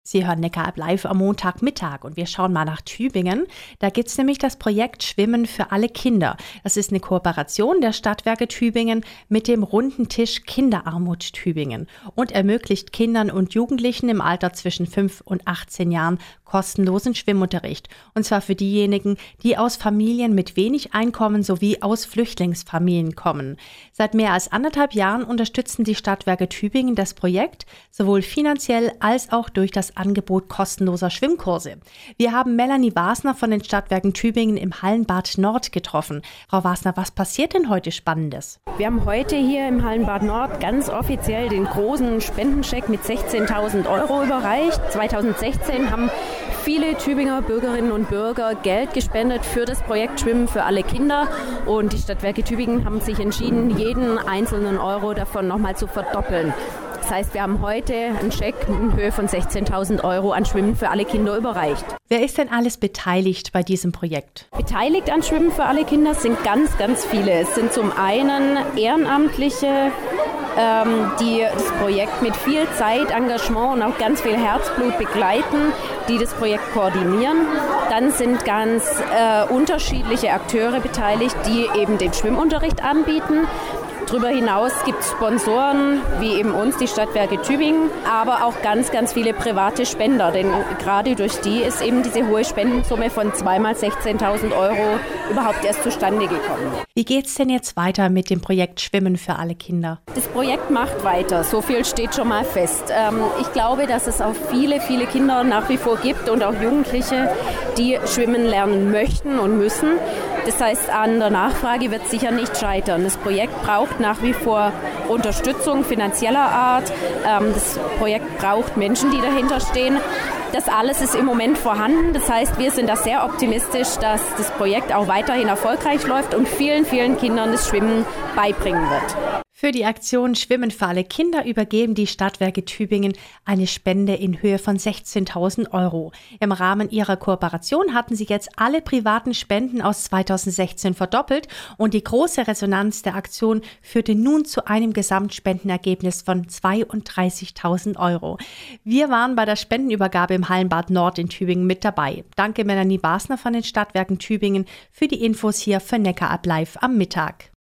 Sie hören Neckar live am Montagmittag und wir schauen mal nach Tübingen. Da gibt es nämlich das Projekt Schwimmen für alle Kinder. Das ist eine Kooperation der Stadtwerke Tübingen mit dem Runden Tisch Kinderarmut Tübingen und ermöglicht Kindern und Jugendlichen im Alter zwischen 5 und 18 Jahren kostenlosen Schwimmunterricht. Und zwar für diejenigen, die aus Familien mit wenig Einkommen sowie aus Flüchtlingsfamilien kommen. Seit mehr als 1,5 Jahren unterstützen die Stadtwerke Tübingen das Projekt, sowohl finanziell als auch durch das Angebot kostenloser Schwimmkurse. Wir haben Melanie Wasner von den Stadtwerken Tübingen im Hallenbad Nord getroffen. Frau Wasner, was passiert denn heute Spannendes? Wir haben heute hier im Hallenbad Nord ganz offiziell den großen Spendenscheck mit 16.000 € überreicht. 2016 haben viele Tübinger Bürgerinnen und Bürger Geld gespendet für das Projekt Schwimmen für alle Kinder. Und die Stadtwerke Tübingen haben sich entschieden, jeden einzelnen Euro davon nochmal zu verdoppeln. Das heißt, wir haben heute einen Scheck in Höhe von 16.000 € an Schwimmen für alle Kinder überreicht. Wer ist denn alles beteiligt bei diesem Projekt? Beteiligt an Schwimmen für alle Kinder sind ganz, ganz viele. Es sind zum einen Ehrenamtliche, die das Projekt mit viel Zeit, Engagement und auch ganz viel Herzblut begleiten, die das Projekt koordinieren. Dann sind ganz unterschiedliche Akteure beteiligt, die eben den Schwimmunterricht anbieten. Darüber hinaus gibt es Sponsoren, wie eben uns, die Stadtwerke Tübingen, aber auch ganz, ganz viele private Spender, denn gerade durch die ist eben diese hohe Spendensumme von 2 x 16.000 € überhaupt erst zustande gekommen. Wie geht's denn jetzt weiter mit dem Projekt Schwimmen für alle Kinder? Das Projekt macht weiter, so viel steht schon mal fest. Ich glaube, dass es auch viele, viele Kinder nach wie vor gibt und auch Jugendliche, die schwimmen lernen möchten und müssen. Das heißt, an der Nachfrage wird sicher nicht scheitern. Das Projekt braucht nach wie vor Unterstützung finanzieller Art. Das Projekt braucht Menschen, die dahinter stehen. Das alles ist im Moment vorhanden. Das heißt, wir sind da sehr optimistisch, dass das Projekt auch weiterhin erfolgreich läuft und vielen, vielen Kindern das Schwimmen beibringen wird. Für die Aktion Schwimmen für alle Kinder übergeben die Stadtwerke Tübingen eine Spende in Höhe von 16.000 €. Im Rahmen ihrer Kooperation hatten sie jetzt alle privaten Spenden aus 2016 verdoppelt und die große Resonanz der Aktion führte nun zu einem Gesamtspendenergebnis von 32.000 €. Wir waren bei der Spendenübergabe im Hallenbad Nord in Tübingen mit dabei. Danke Melanie Wasner von den Stadtwerken Tübingen für die Infos hier für Neckar live am Mittag.